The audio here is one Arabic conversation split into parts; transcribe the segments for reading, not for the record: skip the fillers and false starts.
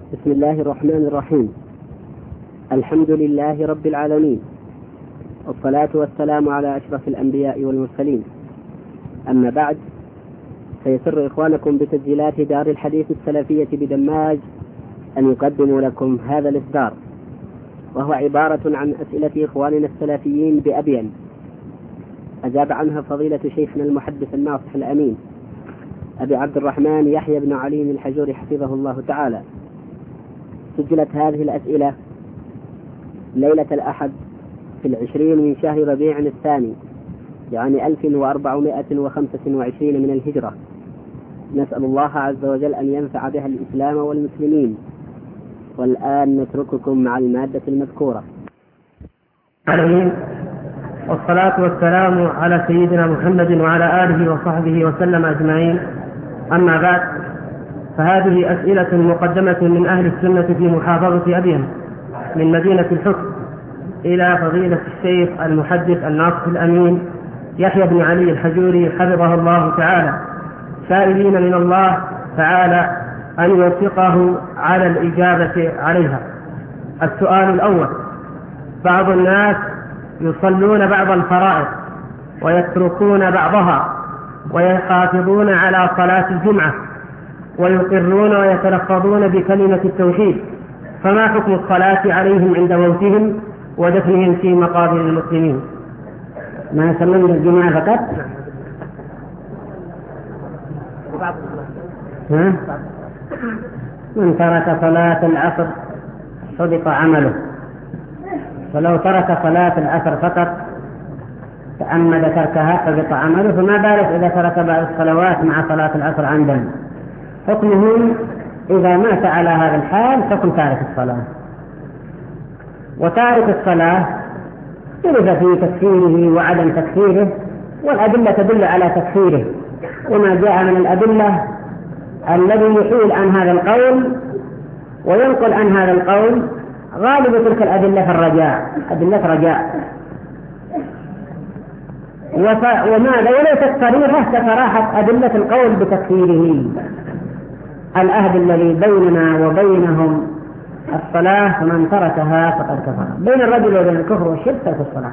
بسم الله الرحمن الرحيم. الحمد لله رب العالمين، والصلاة والسلام على أشرف الأنبياء والمرسلين. أما بعد، فيسر إخوانكم بتسجيلات دار الحديث السلفية بدماج أن يقدموا لكم هذا الإصدار، وهو عبارة عن أسئلة إخواننا السلفيين بأبين أجاب عنها فضيلة شيخنا المحدث الناصح الأمين أبي عبد الرحمن يحيى بن علي الحجوري حفظه الله تعالى. سجلت هذه الأسئلة ليلة الأحد في 20 من شهر ربيع الثاني، يعني 1425 من الهجرة. نسأل الله عز وجل أن ينفع بها الإسلام والمسلمين. والآن نترككم مع المادة المذكورة. والصلاة والسلام على سيدنا محمد وعلى آله وصحبه وسلم أجمعين. أما بعد، فهذه أسئلة مقدمة من أهل السنة في محافظة أبين من مدينة الحكم إلى فضيلة الشيخ المحدث الناصح الأمين يحيى بن علي الحجوري حفظه الله تعالى، سائلين من الله تعالى أن يوفقه على الإجابة عليها. السؤال الأول: بعض الناس يصلون بعض الفرائض ويتركون بعضها ويحافظون على صلاة الجمعة ويقرون ويتلفظون بكلمة التوحيد، فما حكم الصلاة عليهم عند موتهم ودفنهم في مقابر المسلمين؟ ما يصلون الجمعة فقط؟ من ترك صلاة العصر حبط عمله، ولو ترك صلاة العصر فقط تعمد تركها حبط عمله، فما بالك إذا ترك بعض الصلوات مع صلاة العصر عمدا؟ حكمه إذا مات على هذا الحال حكم تارك الصلاة. وتارك الصلاة اختلف في تكفيره وعدم تكفيره، والأدلة تدل على تكفيره، وما جاء من الأدلة الذي يحيل عن هذا القول وينقل عن هذا القول غالب تلك الأدلة في الرجاء، أدلة رجاء. وماذا وليست صريحة كصراحة أدلة القول بتكفيره. العهد الذي بيننا وبينهم الصلاة، فمن تركها فقد كفر. بين الرجل وبين الكفر والشرك ترك الصلاة،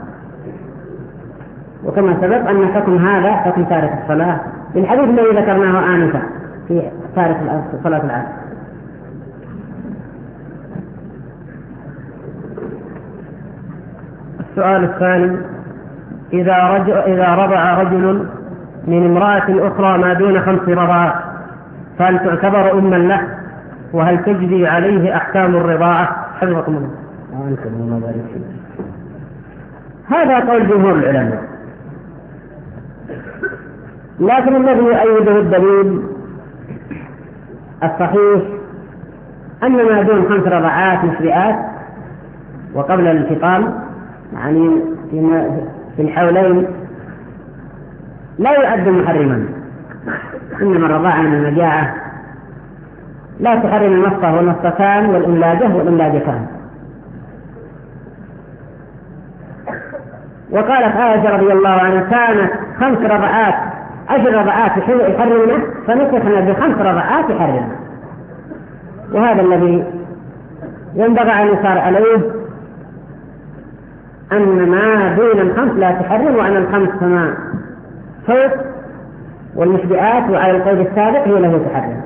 وكما سبق أن حكم هذا حكم تارك الصلاة بالحديث الذي ذكرناه آنفا في تارك صلاة العصر. السؤال الثاني: إذا رضع رجل من امرأة أخرى ما دون 5 رضعات، فهل تعتبر أما له؟ وهل تجري عليه أحكام الرضاعة؟ حفظكم الله. هذا قول جمهور العلماء، لكن الذي يؤيده الدليل الصحيح أن ما دون 5 رضعات مشبئات وقبل الانفصال، يعني في الحولين، لا يعد محرما. إنما الرضاعة من المجاعة لا تحرم النصة والنصتان والإملاجة والإملاجتان. وقالت عائشة رضي الله عنها: كانت 5 رضعات 10 رضعات يحرمنا، فنسخنا ب5 رضعات يحرمنا. وهذا الذي ينبغي أن يصار عليه، أن ما دون 5 لا تحرم، وأن 5 فما فوق والمشبئات وعلى القول السابق هي له تحرم.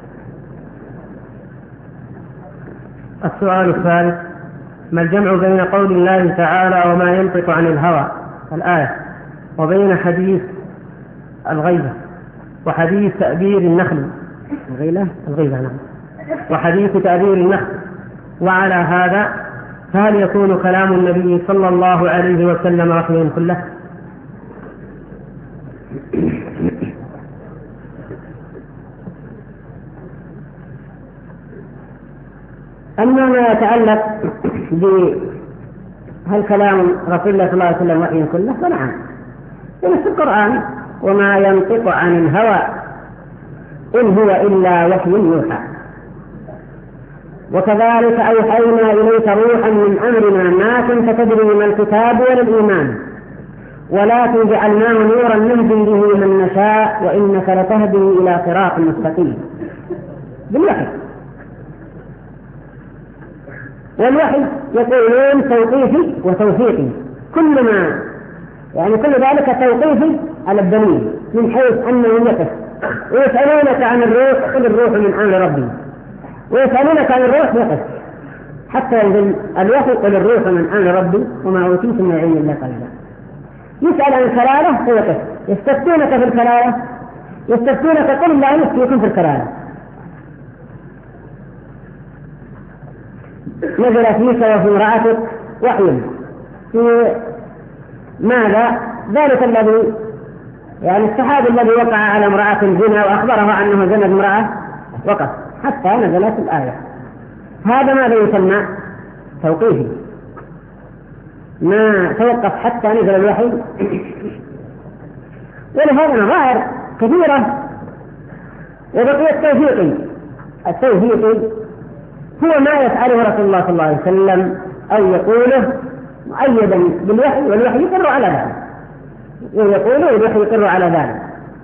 السؤال الثالث: ما الجمع بين قول الله تعالى وما ينطق عن الهوى الآية، وبين حديث الغيبة وحديث تأبير النخل الغيبة نعم، وحديث تأبير النخل؟ وعلى هذا فهل يكون كلام النبي صلى الله عليه وسلم وحيا كله؟ أما ما يتعلق بهل كلام رسول الله صلى الله عليه وسلم وحي كله، فنعم، في القرآن: وما ينطق عن الهوى إن هو إلا وحي يوحى. وكذلك أوحينا إليك روحا من أمرنا ما كنت تدري ما الكتاب ولا الإيمان ولكن جعلناه نورا نهدي به من نشاء وإنك لتهدي إلى صراط مستقيم. بالوحي. والوحي يقولون توقيفي وتوفيقي، كل ذلك توقيفي على الدليل، من حيث أنه يقف. ويسألونك عن الروح قل الروح من أمر ربي، ويسألونك عن الروح يقف حتى ينزل الوحي قل الروح من أمر ربي وما أوتيتم من علم الله قليلا. يسأل عن الكلالة فيقف. يستفتونك في الكلالة، يستفتونك قل الله يفتيكم في الكلالة. نزل فيك وفي امرأتك وحي في ماذا؟ ذلك الذي الصحابي الذي وقع على امرأة زنا وأخبره أنه زنى امرأة وقف حتى نزلت الآية. هذا ماذا يسمى؟ توقيفي، ما توقف حتى نزل الوحي. ولهذا نظائر كثيرة. وبقي التوفيقي هو ما يفعله رسول الله صلى الله عليه وسلم أو يقوله مؤيدا بالوحي، والوحي يقر على ذلك، ويقوله والوحي يقر على ذلك.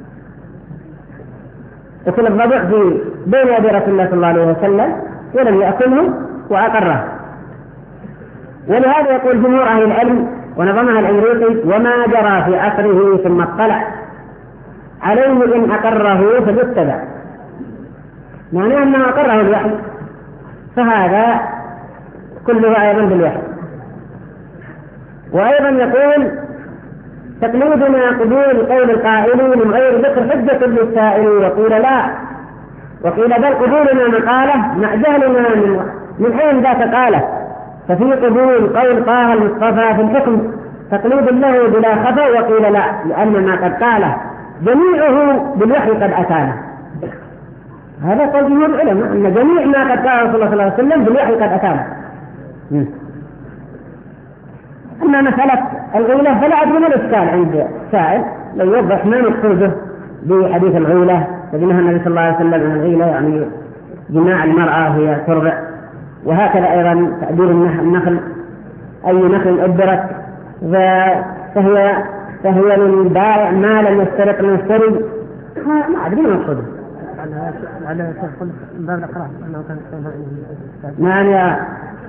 وكل الضبع بين يدي رسول الله صلى الله عليه وسلم ولم يأكله وأقره. ولهذا يقول جمهور أهل العلم ونظمها الأمريكي: وما جرى في عصره ثم اطلع عليه إن أقره فليتبع، معناه أنه أقره الوحي، فهذا كله أيضا بالوحي. وأيضا يقول: تقليدنا قبول قول القائلين من غير ذكر حجة للسائل، وقيل لا، وقيل بل قبولنا مقالة مع جهلنا من حين ذاك قاله، ففي قبول قول طه المصطفى في الحكم تقليد له بلا خفا، وقيل لا لأن ما قد قاله جميعه بالوحي قد أتانا. هذا قول جمهور العلماء أن جميع ما قد قاله صلى الله عليه وسلم بالوحي قد أتانا. أما مسألة الغيلة فلا أدري ما الإشكال عند سائل لو يوضح ما مقصوده بحديث الغيلة، فإنها النبي صلى الله عليه وسلم عن الغيلة يعني جماع المرأة هي ترضع، وهكذا أيضا تأدير النخل، أي نخل أدرت فهي من بائع ما لم يسترق من يشتري، ما أدري ما مقصوده. على تدخل باب الأقراء أنه كان نعم يا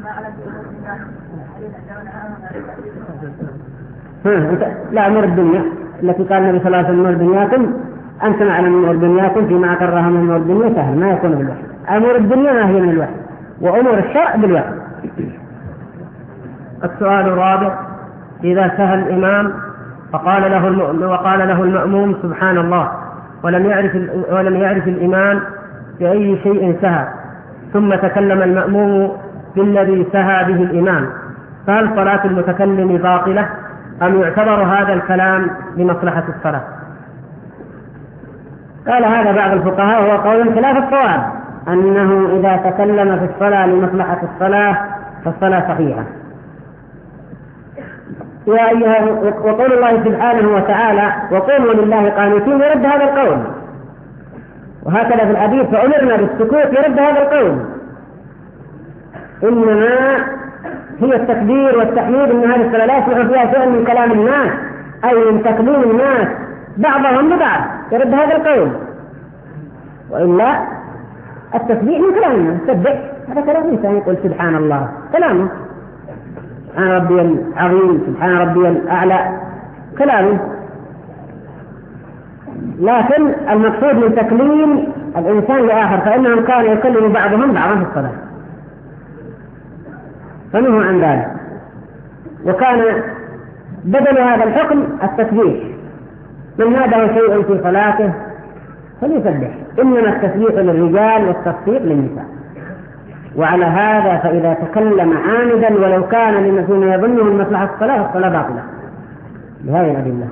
لا أمور الدنيا التي قال النبي صلى الله عليه وسلم: أمور دنياكم أنتم أعلم من أمور دنياكم فيما أقرها من أمور الدنيا سهل ما يكون بالوحي. أمور الدنيا ما هي من الوحي، وأمور الشرع بالوحي. السؤال الرابع: إذا سهى الإمام وقال له المأموم سبحان الله ولم يعرف الإمام بأي شيء سهى، ثم تكلم المأموم بالذي سهى به الإمام، فهل صلاة المتكلم باطلة أم يعتبر هذا الكلام لمصلحة الصلاة؟ قال هذا بعض الفقهاء وهو قول خلاف الصواب، أنه إذا تكلم في الصلاة لمصلحة الصلاة فالصلاة صحيحة. وقول الله سبحانه وتعالى: وقوموا لله قانتين، يرد هذا القول. وهكذا في الحديث: فأمرنا بالسكوت، يرد هذا القول. إنما هي التكبير والتحميد ان هذه الصلاة لا يصلح فيها شيء من كلام الناس أي من تكليم الناس بعضهم ببعض، يرد هذا القول. وإلا التسبيح من كلام الناس، سبح هذا كلام الإنسان، يقول سبحان الله كلامه، سبحان ربي العظيم، سبحان ربي الأعلى كلامه. لكن المقصود من تكليم الإنسان لآخر، فإنهم كانوا يكلموا بعضهم بعضا في الصلاة، فنهوا عن ذلك. وكان بدل هذا الحكم التسبيح، من نادى شيء في صلاته فليسبح، إنما التسبيح للرجال والتصفيق للنساء. وعلى هذا فإذا تكلم عامدا ولو كان لما يظنه من مصلحة الصلاة فالصلاة باطلة بهذه الأدلة.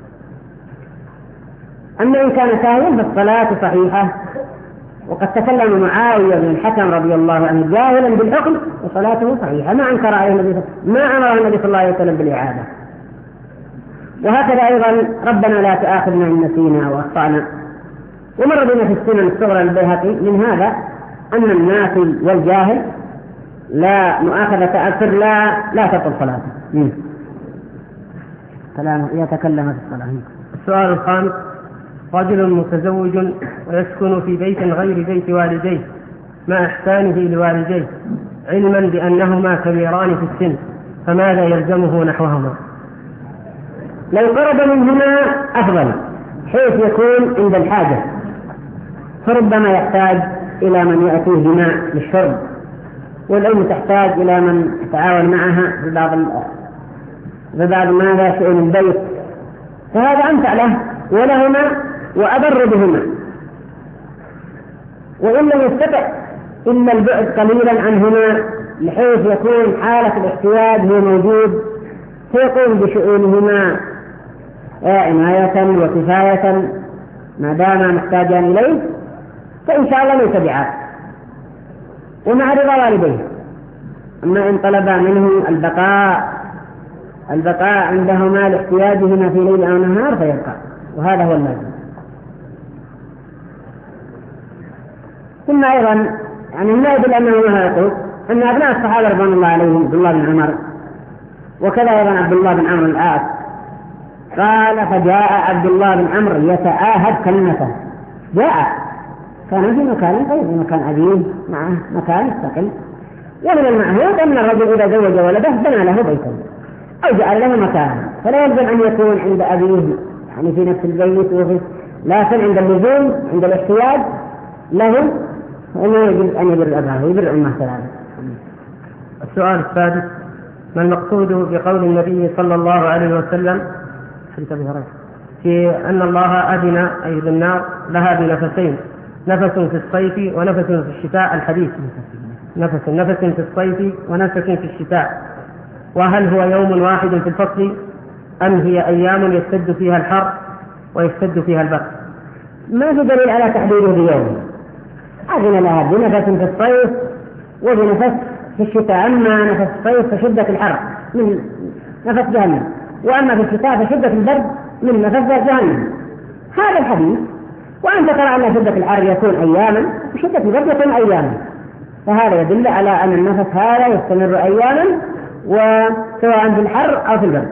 أما إن كان ساهوا فالصلاة صحيحة. وقد تكلم معاوية بن الحكم رضي الله عنه جاهلا بالحكم وصلاته صحيحة، ما أنكر عليه النبي، ما أمر النبي صلى الله عليه وسلم بالإعادة. وهكذا أيضا: ربنا لا تؤاخذنا إن نسينا أو أخطأنا. ومر بنا في السنن الصغرى للبيهقي من هذا أن الناسي والجاهل لا مؤاخذة أكثر لا تبطل صلاته. كلام يتكلم في الصلاة. السؤال الخامس: رجل متزوج ويسكن في بيت غير بيت والديه مع إحسانه لوالديه، علما بأنهما كبيران في السن، فماذا يلزمه نحوهما؟ لو قرب منهما أفضل، حيث يكون عند الحاجة، فربما يحتاج إلى من يأتيه ماء للشرب، والأم تحتاج إلى من يتعاون معها في بعض ما لا شيء من البيت، فهذا أنفع له ولهما وأضر بهما. وإن لم يستطع إلا البعد قليلا عنهما بحيث يكون حالة الاحتياج هو موجود، فيقوم بشؤونهما عناية وكفاية ما دام محتاجان إليه، فإن شاء الله ليس بعاد، ومع رضا والديه. أما إن طلب منه البقاء عندهما لاحتياجهما في ليل أو نهار فيبقى، وهذا هو اللازم. ثم أيضا يعني ما يدل أنه يقول أن أبناء الصحابة رضوان الله عليهم عبد الله بن عمر وكذا أيضا عبد الله بن عمرو العاص، قال فجاء عبد الله بن عمرو يتآهب كلمته، جاء كان في مكان غير مكان أبيه معه مكان مستقل، ومن المعهود أن الرجل إذا زوج ولده بنى له بيتا أو جعل له مكانا، فلا يلزم أن يكون عند أبيه يعني في نفس البيت لكن عند اللزوم عند الاحتياج له فإنه يجب أن يبر الأبهات ويبر أمه ثلاثة. السؤال السادس: ما المقصود بقول النبي صلى الله عليه وسلم في أن الله أذن أي بالنار لها بنفسين، نفس في الصيف ونفس في الشتاء؟ الحديث نفس في الصيف ونفس في الشتاء، وهل هو يوم واحد في الفصل أم هي أيام يشتد فيها الحر ويشتد فيها البرد؟ ما في دليل على تحديده بيوم. أذن لها بنفس في الصيف وبنفس في الشتاء، أما نفس الصيف فشدة الحر من نفس جهنم، وأما في الشتاء فشدة البرد من نفس جهنم. هذا الحديث، وأنت ترى أن شدة الحر يكون أياما وشدة البرد يكون أياما، فهذا يدل على أن النفس هذا يستمر أياما وسواء في الحر أو في البرد.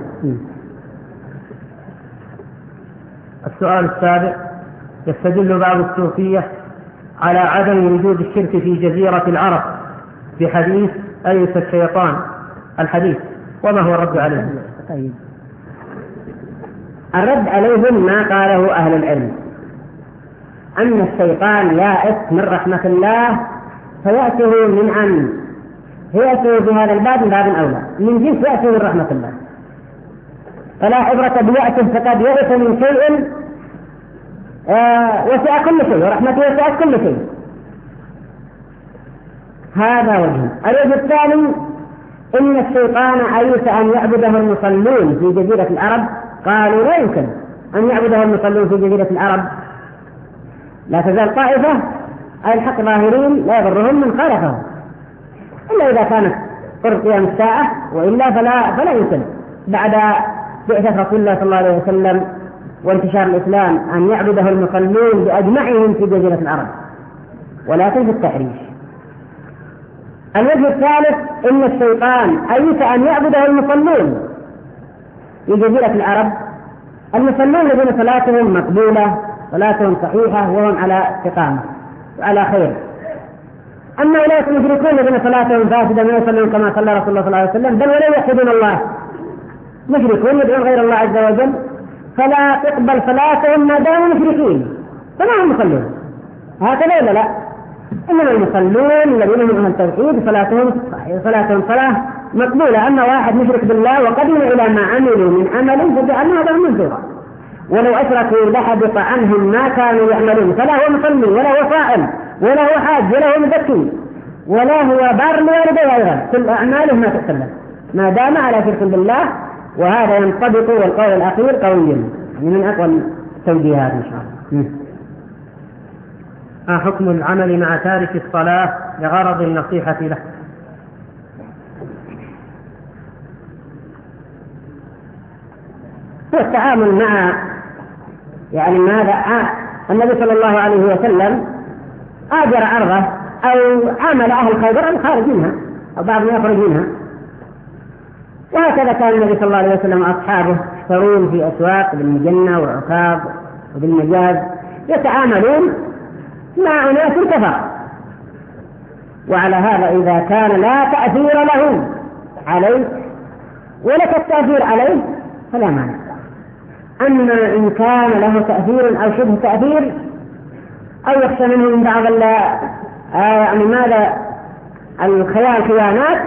السؤال السابع: يستدل بعض الصوفية على عدم وجود الشرك في جزيرة العرب بحديث أيس الشيطان الحديث، وما هو الرد عليه؟ الرد عليهم ما قاله أهل العلم، أن الشيطان يائس من رحمة الله فيأته من عن يأته بهذا الباب من باب أولى من جنس يأته من رحمة الله، فلا عبرة بيأته فقد يأس من شيء وسع كل شيء ورحمته وسعت كل شيء. هذا وجه. الوجه الثاني: إن الشيطان أيس أن يعبده المصلون في جزيرة العرب، قالوا لا يمكن أن يعبده المصلون في جزيرة العرب، لا تزال طائفة أي الحق ظاهرين لا يضرهم من خالفهم إلا إذا كانت قرب قيام الساعة، وإلا فلا يمكن بعد بعثة رسول الله صلى الله عليه وسلم وانتشار الإسلام أن يعبده المصلون بأجمعهم في جزيرة العرب، ولكن في التحريش. الوجه الثالث: إن الشيطان أيس أن يعبده المصلون في جزيرة العرب، المصلون الذين صلاتهم مقبولة صلاتهم صحيحة وهم على استقامة وعلى خير، أما أولئك المشركون الذين صلاتهم فاسدة ما يصلون كما صلى رسول الله صلى الله عليه وسلم، بل ولا يوحدون الله، مشركون يدعون غير الله عز وجل، فلا تقبل صلاتهم ما داموا مشركين، فما هم مصلون هكذا ولا لا؟ إنما المصلون الذين هم أهل التوحيد صلاتهم صلاة مقبولة. أما واحد مشرك بالله وقدم إلى ما عملوا من عمل فجعلنا هذا منذرا، ولو أشركوا لحبط عنهم ما كانوا يعملون، فلا هو مصلي ولا هو صائم ولا هو حاج ولا هو مزكي ولا هو بار لوالديه أيضا، كل أعماله ما تحتمل ما دام على شرك بالله. وهذا ينطبق، والقول الأخير قوي يعني من أقوى التوجيهات إن شاء الله. ما حكم العمل مع تارك الصلاة لغرض النصيحة له؟ هو التعامل مع يعني ماذا النبي صلى الله عليه وسلم آجر عرضه أو عامل أهل خيبر الخارج منها أو بعضهم يخرج منها، وهكذا كان النبي صلى الله عليه وسلم وأصحابه يشترون في أسواق بالمجنة والعكاظ وبالمجاز، يتعاملون مع أناس كفار، وعلى هذا إذا كان لا تأثير له عليك ولك التأثير عليه فلا مانع. أما إن كان له تأثير أو شبه تأثير أو يخشى منه من بعض يعني ماذا الخيال خيانات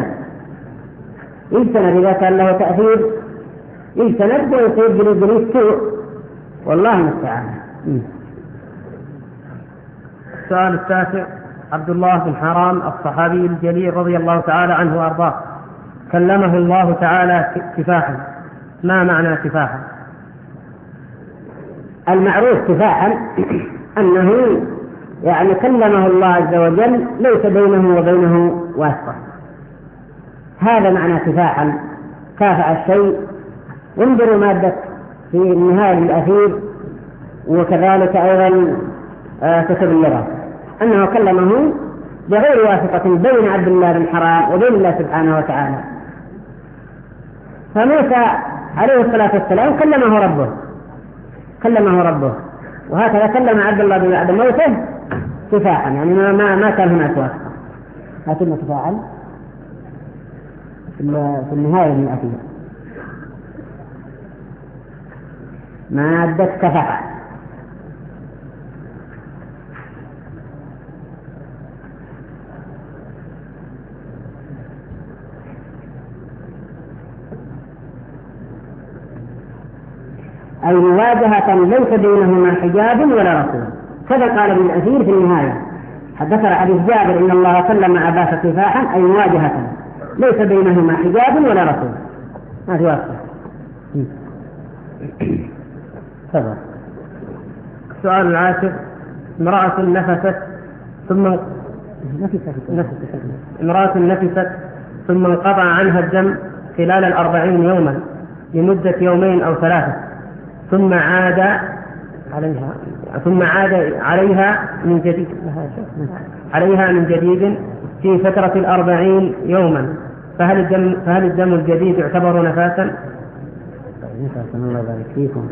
يجتنب إذا كان له تأثير يجتنب ويصيب بالإبليس سوء والله المستعان. السؤال التاسع: عبد الله بن حرام الصحابي الجليل رضي الله تعالى عنه وأرضاه كلمه الله تعالى كفاحا، ما معنى كفاحا؟ المعروف كفاحا أنه يعني كلمه الله عز وجل ليس بينه وبينه واسطة، هذا معنى كفاحا. كافأ الشيء. انظروا مادة في النهاية الأخير وكذلك أيضا كتب اللغة أنه كلمه بغير واسطة بين عبد الله بن حرام وبين الله سبحانه وتعالى. فموسى عليه الصلاة والسلام كلمه ربه وهكذا كلم عبد الله بن بعد موته كفاحا، يعني ما كان هناك واسطة، لكنه كفاحا في النهاية الأخيرة مادة كفاحا. أي مواجهة ليس بينهما حجاب ولا رسول، كذا قال ابن الأثير في النهاية. حدثنا حديث جابر إن الله كلم عباس كفاحا أي مواجهة ليس بينهما حجاب ولا رسول، ما في واسطة. السؤال العاشر: امرأة نفست ثم انقطع عنها الدم خلال 40 يوما لمدة يومين أو 3، ثم عاد عليها من جديد في فترة 40 يوما، فهل الدم الجديد يعتبر نفاسا؟ الله يبارك فيكم.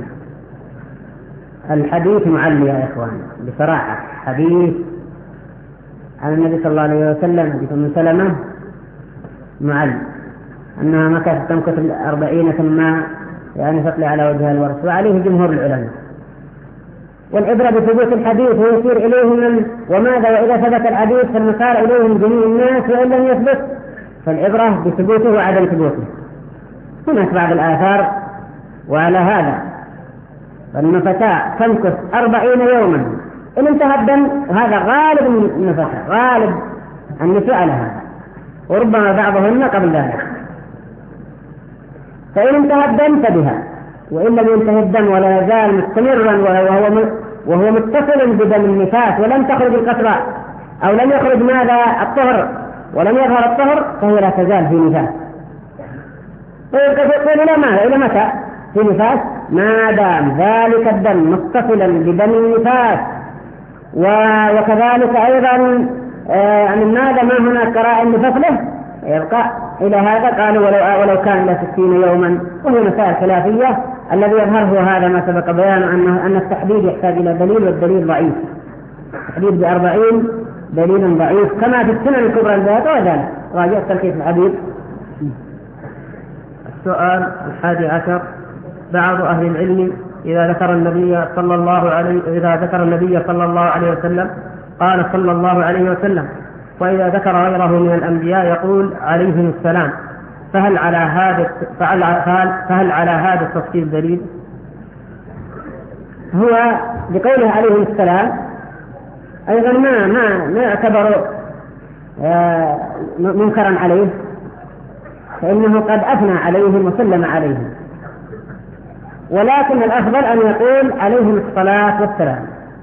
الحديث معلي يا إخوان بصراحة، حديث عن النبي صلى الله عليه وسلم حديث من سلمة معلي أنها مكثت تمكث 40 ثم يعني تطلع على وجه الورث، وعليه جمهور العلماء. والعبرة بثبوت الحديث ويصير إليهم وماذا وإذا ثبت الحديث فالمسار إليهم جميع الناس وإن لم يثبت فالعبرة بثبوته وعدم ثبوته. هناك بعض الآثار وعلى هذا فإن فتاة تمكث 40 يوما إن انتهى الدم، وهذا غالب النفساء غالب النساء على هذا، وربما بعضهن قبل ذلك. فإن انتهى الدم فبها، وإن لم ينتهي الدم ولا يزال مستمرا وهو متصل بدم النفاس ولم تخرج القطرة أو لم يخرج ماذا الطهر ولم يظهر الطهر فهي لا تزال في نفاس. فيقول إلى متى في نفاس؟ ما دام ذلك الدم متصلا بدم النفاس. وكذلك أيضا ماذا ما هناك قرائن لفصله يبقى إلى هذا. قالوا ولو كان إلى 60 يوما، وهي مسائل خلافية. الذي يظهره هذا ما سبق بيانه أن التحديد يحتاج إلى دليل، والدليل ضعيف. التحديد ب40 دليل ضعيف كما في السنن الكبرى البيضاء، وذلك راجع تلخيص الحديث. السؤال 11: بعض أهل العلم إذا ذكر النبي صلى الله عليه وسلم قال صلى الله عليه وسلم، وإذا ذكر غيره من الأنبياء يقول عليهم السلام، فهل على هذا التفصيل دليل؟ هو بقوله عليهم السلام أيضا ما يعتبر منكرا عليه، فإنه قد أثنى عليهم وسلم عليهم، ولكن الأفضل أن يقول عليهم الصلاة والسلام،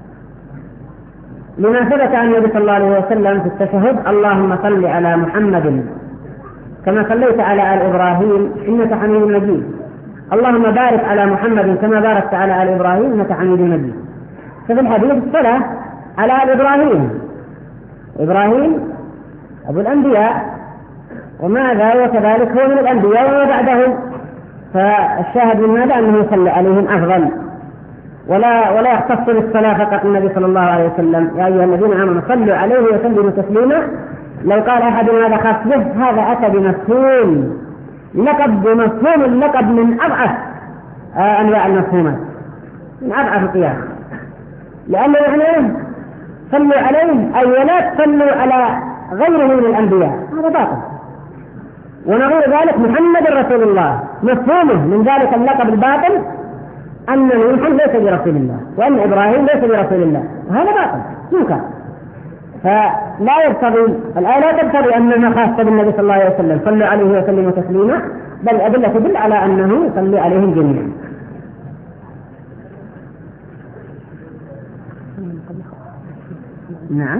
لما ثبت عن النبي صلى الله عليه وسلم في التشهد: اللهم صل على محمد كما صليت على آل إبراهيم إنك حميد مجيد، اللهم بارك على محمد كما باركت على آل إبراهيم إنك حميد مجيد. ففي الحديث الصلاة على آل إبراهيم أبو الأنبياء، وماذا وكذلك هو من الأنبياء وما بعدهم، فالشاهد من هذا أنه يصلي عليهم أفضل. ولا يختص بالصلاة فقط النبي صلى الله عليه وسلم يا أيها الذين آمنوا صلوا عليه وسلموا تسليما. لو قال أحد هذا خاص به هذا أتى بمفهوم بمفهوم اللقب من أضعف أنواع المفهومات، من أضعف القياس، لأنه يعني صلوا عليه أي ولا تصلوا على غيره من الأنبياء، هذا باطل. ونظير ذلك محمد رسول الله، مفهومه من ذلك اللقب الباطل أن نوحا ليس برسول الله وأن إبراهيم ليس برسول الله، هذا باطل منكر. فلا يقتضي الآية لا تقتضي أنها خاصة بالنبي صلى الله عليه وسلم صلوا عليه وسلموا تسليما، بل الأدلة تدل على أنه يصلي عليهم جميعا. نعم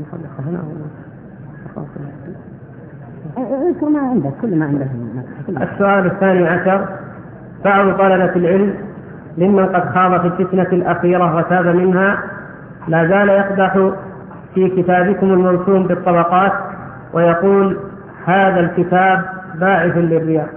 اذكر ما عندك كل ما عندك. السؤال الثاني عشر: بعض طلبة العلم ممن قد خاض في الفتنة الأخيرة وتاب منها لا زال يقدح في كتابكم الموسوم بالطبقات ويقول هذا الكتاب باعث للرياء.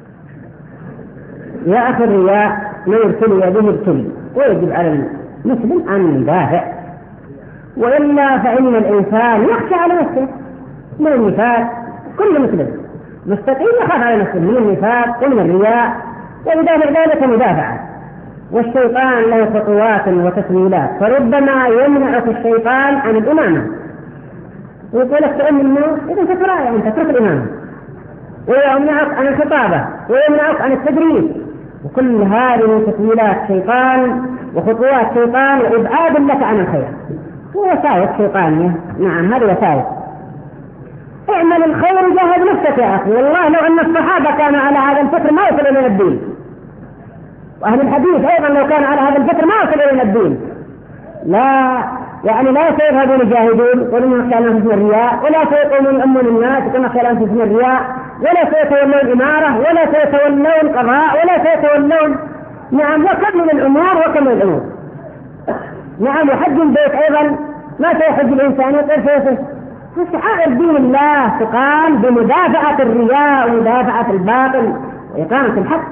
يا أخي الرياء ما يبتلي به ابتلي، ويجب على المسلم أن يدافع، وإلا فإن الإنسان يخشى على نفسه من النفاق. كل مسلم مستقيم يخاف على نفسه من النفاق ومن الرياء، ويدافع ذلك مدافعة. والشيطان له خطوات وتسويلات، فربما يمنعك الشيطان عن الإمامة ويقول لك تؤمن الناس إذا تتراءى أنت تترك الإمامة، ويمنعك عن الخطابة ويمنعك عن التدريس. وكل هذه تسويلات شيطان وخطوات شيطان وإبعاد لك عن الخير ووساوس شيطانية. نعم هذه وساوس. اعمل الخير جاهد نفسك يا أخي، والله لو أن الصحابة كانوا على هذا الفكر ما وصلوا إلى الدين، وأهل الحديث أيضا لو كانوا على هذا الفكر ما وصلوا إلى الدين. لا سيذهبون يجاهدون ولم يخشى أنفسهم الرياء، ولا سيقومون يؤمنون الناس كما خشى أنفسهم الرياء، ولا سيتولون الإمارة، ولا سيتولون القضاء، ولا سيتولون وكمل الأمور وكمل الأمور. وحج البيت أيضا ما سيحج الإنسان يطير فيه. فشعائر دين الله تقام بمدافعة الرياء ومدافعة الباطل وإقامة الحق.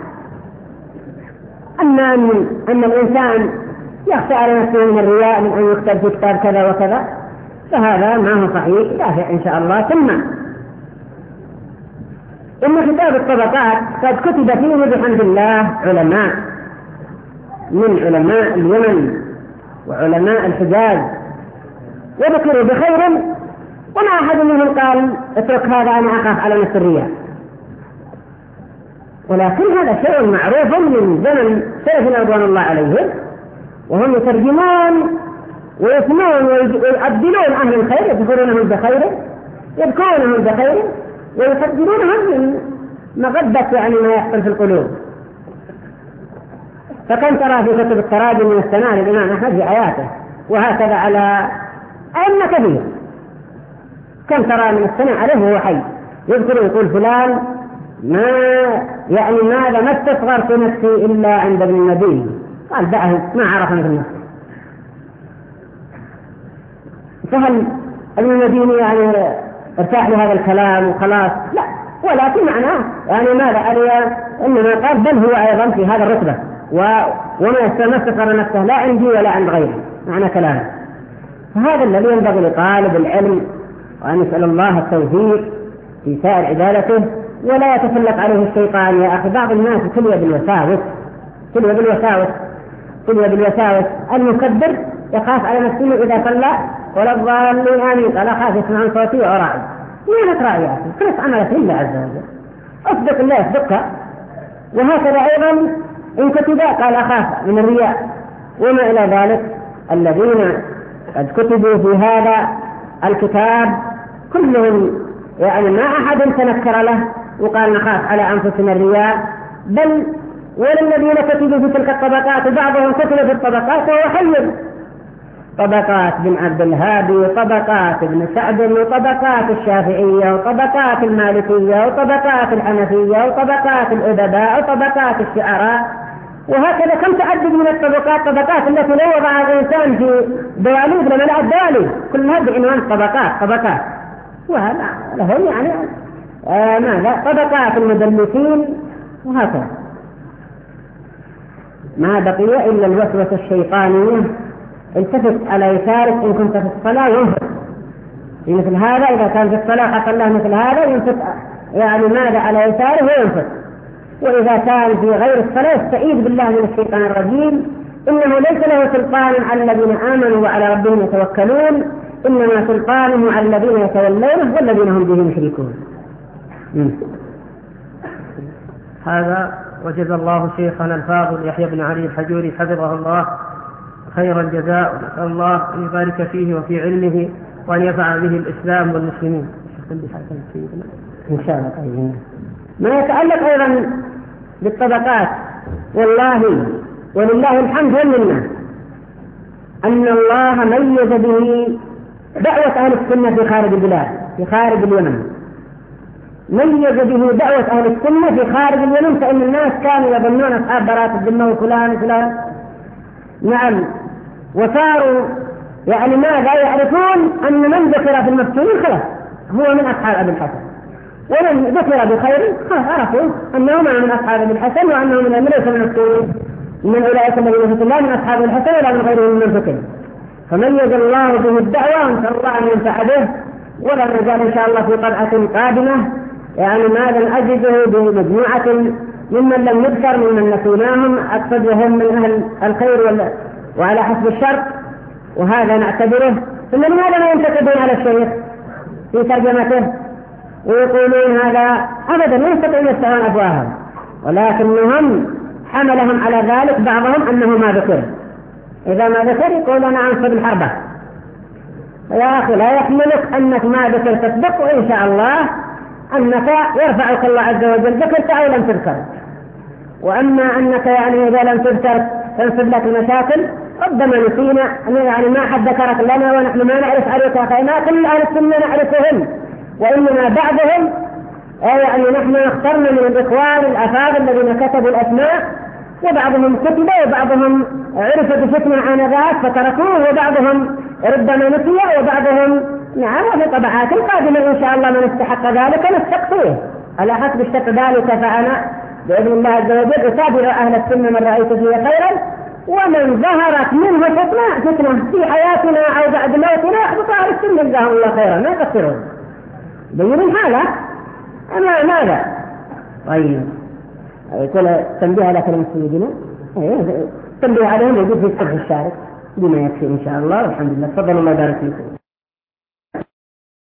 أما أن الإنسان يخشى على نفسه من الرياء من أن يكتب في كتاب كذا وكذا فهذا ما هو صحيح، دافع إن شاء الله. ثم إن كتاب الطبقات قد كتب فيه بحمد الله علماء من علماء اليمن وعلماء الحجاز وذكروا بخير، وما أحد منهم قال اترك هذا أنا أخاف على نفس الرياء. ولكن هذا شيء معروف من زمن سلفنا رضوان الله عليهم، وهم يترجمون ويسمون ويعدلون أهل الخير، يذكرونهم بخير يذكرونهم بخير ويفضلونهم من مغبة ما يحصل في القلوب. فكم ترى في كتب التراجم من السنة للإمام أحمد في حياته، وهكذا على أئمة كثير. كم ترى من السنة عليه وهو حي يذكر يقول فلان ماذا ما استصغرت نفسي إلا عند ابن النبي، قال دعه ما عرفنا في النفس. فهل ابن النبي ارتاح لهذا الكلام وخلاص؟ لا، ولكن معناه ماذا عليه إنما قال بل هو أيضا في هذا الرتبة وما استصغر نفسه لا عندي ولا عند غيري، معنى كلامه. فهذا الذي ينبغي لطالب العلم، وأن يسأل الله التوفيق في سائر عبادته ولا يتسلط عليه الشيطان. يا أخي بعض الناس تلوى بالوساوس المكبر يخاف على نفسه إذا صلى ولا الضالين آمين قال أخاف يسمعون صوتي وأراعي. ما نقرأ يا أخي، كرس عملك لله عز وجل، أصدق الله يصدقك. وهكذا أيضا إن كتب قال أخاف من الرياء وما إلى ذلك. الذين قد كتبوا في هذا الكتاب كلهم ما أحد تنكر له وقال نخاف على أنفسنا الرياء، بل والذين كتبوا في تلك الطبقات بعضهم كتب في الطبقات وهو حي، طبقات بن عبد الهادي وطبقات ابن سعد وطبقات الشافعية وطبقات المالكية وطبقات الحنفية وطبقات الأدباء وطبقات الشعراء، وهكذا كم تعدد من الطبقات التي لا يضعها الإنسان في دواليب لما لا الدواليب كلها بعنوان طبقات. وهذا لهم طبقات المدلسين وهكذا. ما بقي إلا الوسوسة الشيطانية، التفت على يسارك إن كنت في الصلاة وانفت في مثل هذا. إذا كان في الصلاة حصل له مثل هذا ينفت يعني ماذا على يساره وينفت. وإذا كان في غير الصلاة استعيذ بالله من الشيطان الرجيم، إنه ليس له سلطان على الذين آمنوا وعلى ربهم يتوكلون، إنما سلطانه على الذين يتولونه والذين هم به مشركون. هذا وجزا الله شيخنا الفاضل يحيى بن علي الحجوري حفظه الله خير الجزاء، ونسأل الله أن يبارك فيه وفي علمه وأن ينفع به الإسلام والمسلمين إن شاء الله. طيب، ما يتعلق أيضا بالطبقات، والله ولله الحمد والمنة أن الله ميز به دعوة أهل السنة في خارج البلاد، في خارج اليمن، ميز به دعوة أهل السنة في خارج اليمن. فإن الناس كانوا يظنون أصحاب براءة الذمة وفلان فلان، نعم، وصاروا يعني ماذا يعرفون أن من ذكر في المفتونين خلاص هو من أصحاب أبي الحسن، ومن ذكر بخير عرفوا أنه من أصحاب أبي الحسن، وأنه من ليس من المفتونين من أولئك الذين فتن الله من أصحاب الحسن ولا من غيرهم من فتن. فميز الله به الدعوة، ونسأل الله أن ينفع به. ولا نزال إن شاء الله في طلعة قادمة يعني ماذا نعززه بمجموعة ممن لم يذكر ممن نسيناهم، أقصد هم من أهل الخير وعلى حسب الشرط، وهذا نعتبره. ثم لماذا ما ينتقدون على الشيخ في ترجمته ويقولون هذا أبدا لا يستطيعون يفتحون أفواههم، ولكنهم حملهم على ذلك بعضهم أنه ما ذكر. إذا ما ذكر يقول أنا أنصب الحربة. يا أخي لا يحملك أنك ما ذكر تسبق، وإن شاء الله أنك يرفعك الله عز وجل ذكرت أو لم تذكر. وأما أنك يعني إذا لم تذكر تنصب لك المشاكل، ربما نسينا يعني ما حد ذكرك لنا ونحن ما نعرف عليك خينا، كل أهل السنة نعرفهم، وإنما بعضهم يعني نحن اخترنا من الإخوان الأفاضل الذين كتبوا الأسماء، وبعضهم كتب وبعضهم عرف بفتنة آنذاك فتركوه، وبعضهم ربما نسي، وبعضهم نعم في طبعات قادمة إن شاء الله من استحق ذلك نستقصيه على حسب اشتق ذلك. فأنا بإذن الله عز وجل أتابع أهل السنة من رأيت فيه خيرا، ومن ظهرت منه فتنة في حياتنا أو بعد موتنا أحبط أهل السنة جزاهم الله خيرا ما يقصرون بين الحالة. أما ماذا؟ طيب كل تنبيه على كلمة سيدنا تنبيه عليهم يجب في الصبح الشارك بما يكفي إن شاء الله. والحمد لله. تفضلوا الله يبارك فيكم.